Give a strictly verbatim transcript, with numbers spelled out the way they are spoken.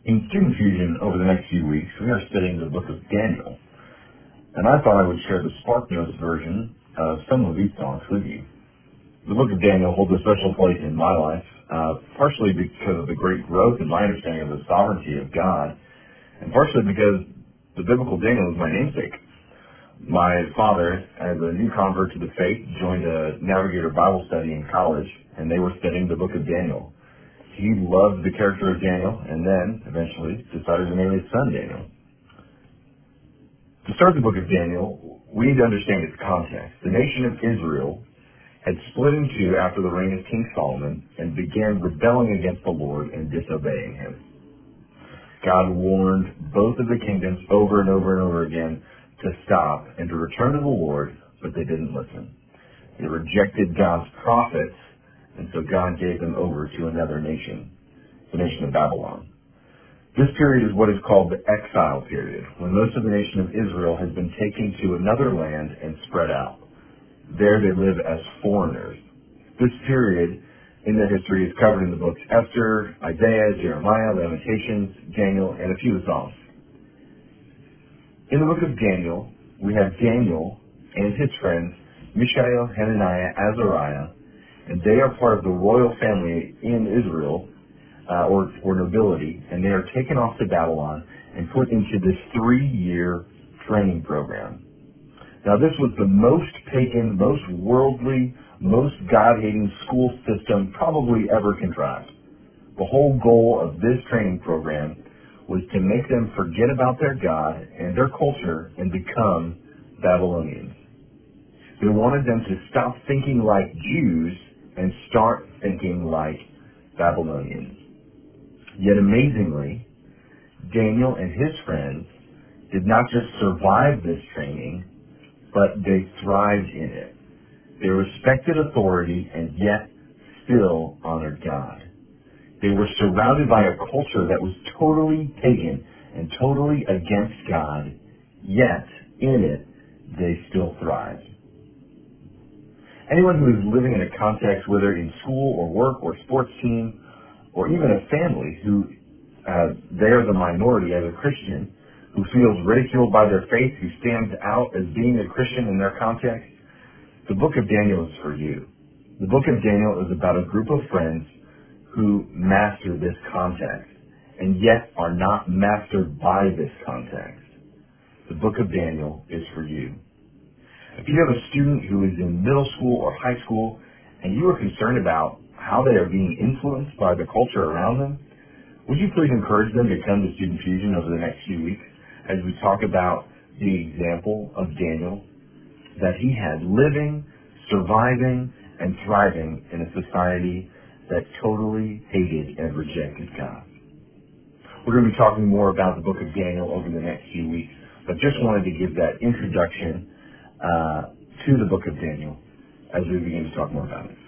In Student Fusion, over the next few weeks, we are studying the book of Daniel, and I thought I would share the SparkNotes version of some of these thoughts with you. The book of Daniel holds a special place in my life, uh, partially because of the great growth in my understanding of the sovereignty of God, and partially because the biblical Daniel is my namesake. My father, as a new convert to the faith, joined a Navigator Bible study in college, and they were studying the book of Daniel. He loved the character of Daniel, and then, eventually, decided to name his son Daniel. To start the book of Daniel, we need to understand its context. The nation of Israel had split in two after the reign of King Solomon and began rebelling against the Lord and disobeying him. God warned both of the kingdoms over and over and over again to stop and to return to the Lord, but they didn't listen. They rejected God's prophets, and so God gave them over to another nation, the nation of Babylon. This period is what is called the exile period, when most of the nation of Israel has been taken to another land and spread out. There they live as foreigners. This period in their history is covered in the books Esther, Isaiah, Jeremiah, Lamentations, Daniel, and a few of the Psalms. In the book of Daniel, we have Daniel and his friends, Mishael, Hananiah, Azariah, and they are part of the royal family in Israel, uh, or, or nobility, and they are taken off to Babylon and put into this three-year training program. Now, this was the most pagan, most worldly, most God-hating school system probably ever contrived. The whole goal of this training program was to make them forget about their God and their culture and become Babylonians. They wanted them to stop thinking like Jews and start thinking like Babylonians. Yet amazingly, Daniel and his friends did not just survive this training, but they thrived in it. They respected authority and yet still honored God. They were surrounded by a culture that was totally pagan and totally against God, yet in it they still thrived. Anyone who is living in a context, whether in school or work or sports team, or even a family who uh, they are the minority as a Christian, who feels ridiculed by their faith, who stands out as being a Christian in their context, the book of Daniel is for you. The book of Daniel is about a group of friends who master this context and yet are not mastered by this context. The book of Daniel is for you. If you have a student who is in middle school or high school and you are concerned about how they are being influenced by the culture around them, would you please encourage them to come to Student Fusion over the next few weeks as we talk about the example of Daniel that he had living, surviving, and thriving in a society that totally hated and rejected God. We're going to be talking more about the book of Daniel over the next few weeks, but just wanted to give that introduction uh, to the book of Daniel as we begin to talk more about it.